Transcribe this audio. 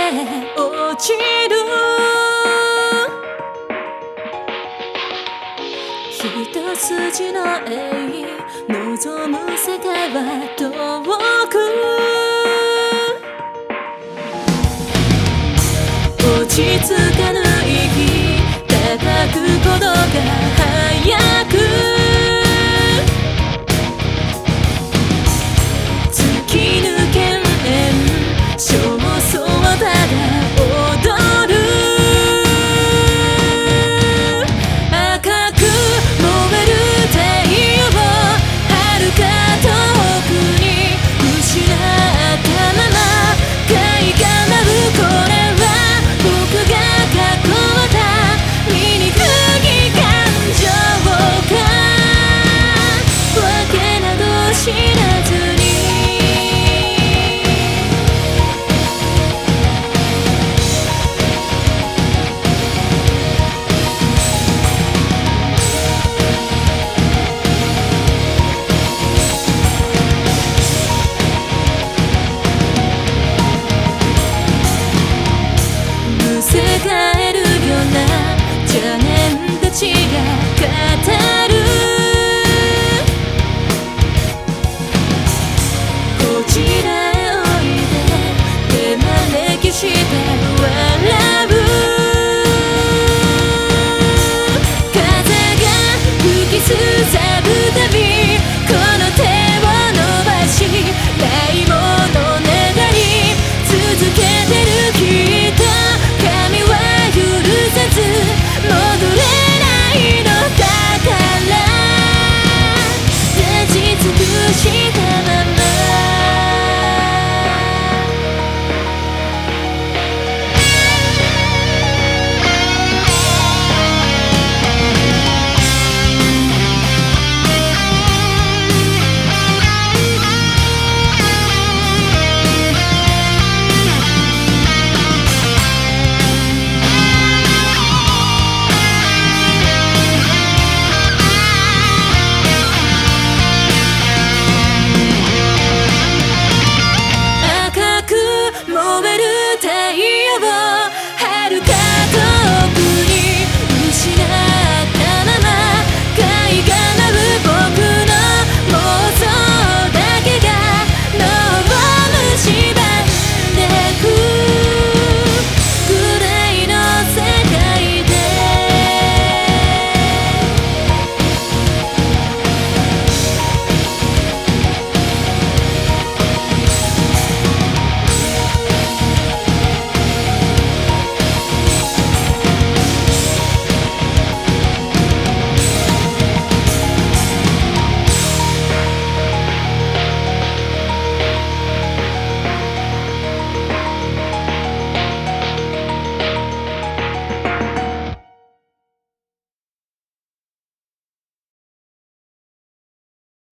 落ちる一筋の永望む世界は遠く落ち着かぬ息叩くことが早く突き抜けん焦燥ただ踊る赤く燃える太陽を遥か遠くに失ったまま貝が舞うこれは僕が過去だ醜い感情かわけなど知らずにむせ返るような邪念たちが語る